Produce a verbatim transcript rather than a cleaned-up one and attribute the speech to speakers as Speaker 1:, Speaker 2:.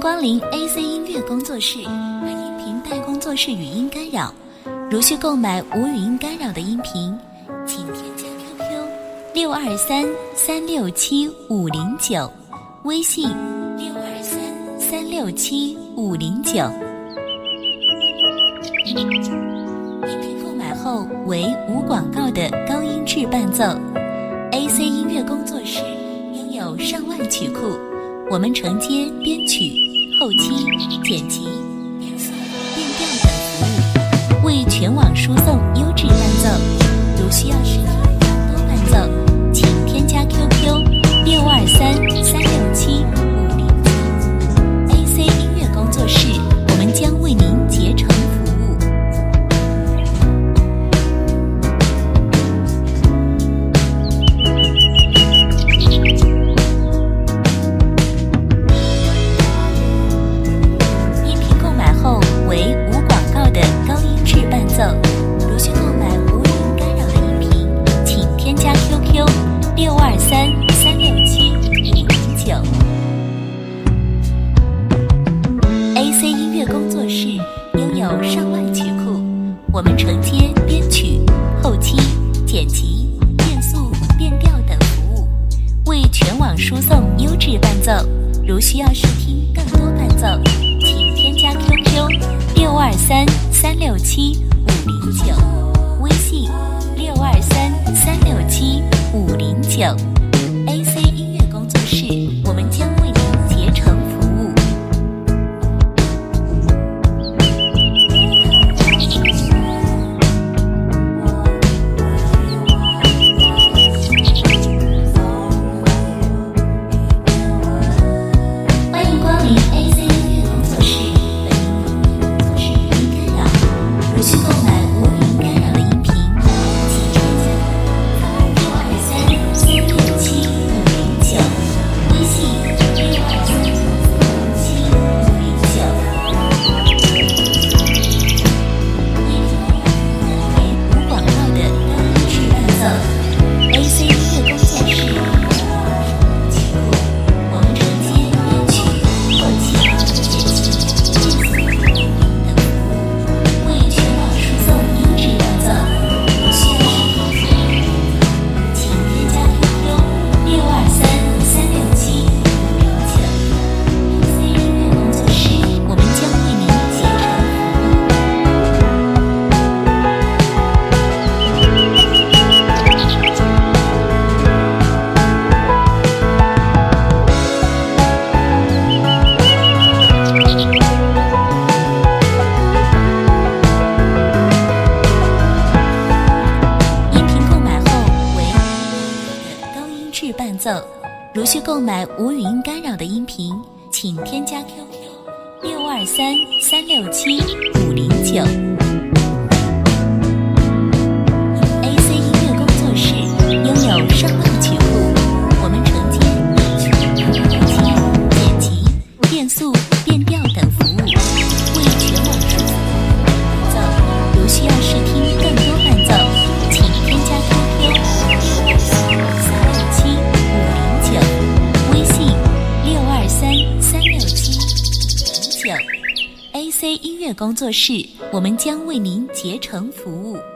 Speaker 1: 光临 A C 音乐工作室，本音频带工作室语音干扰。如需购买无语音干扰的音频，请添加 Q Q 六二三三六七五零九，微信六二三三六七五零九。音频购买后为无广告的高音质伴奏。A C 音乐工作室拥有上万曲库，我们承接编曲、后期、剪辑、变速、变调等服务，为全网输送优质伴奏。如需要试听更多伴奏，请添加 Q Q 六二三三六七五零九。A C 音乐工作室，我们将为您竭诚服务。音频购买后为无广告的高音质伴奏。如需购买无语音干扰的音频，请添加 Q Q 六二三三六七五零九。A C 音乐工作室拥有上万曲库，我们承接编曲、后期、剪辑、变速、变调等服务，为全网输送优质伴奏。如需要试听更多伴奏，请添加 Q Q 六二三三六七五零九，微信六二三三六七五零九。A C 音乐工作室，我们将为您竭诚服务。欢迎光临 A C 音乐工作室，本音频工作室语音干扰。如需购买无语音干扰的音频，请添加六二三三六七五零九，微信六二三三六七五零九。为无广告的高音质伴奏。A C 音乐工作室，我们承接编曲、后期、剪辑、变速、变调等服务，为全网输送优质伴奏。如需要试听，请添加 Q Q 六二三三六七五零九。A C 音乐工作室，我们将为您竭诚服务。音频购买后为的高音质伴奏。如需购买无语音干扰的音频，请添加 Q Q 六二三三六七五零九。A C 音乐工作室拥有上万曲库，我们承接编曲、后期、剪辑、变速、变调等服务，为全网输送伴奏。如需要试听更多伴奏，请添加 Q Q 六二三三六七五零九，微信六二三三六七五零九。A C 音乐工作室，我们将为您竭诚服务。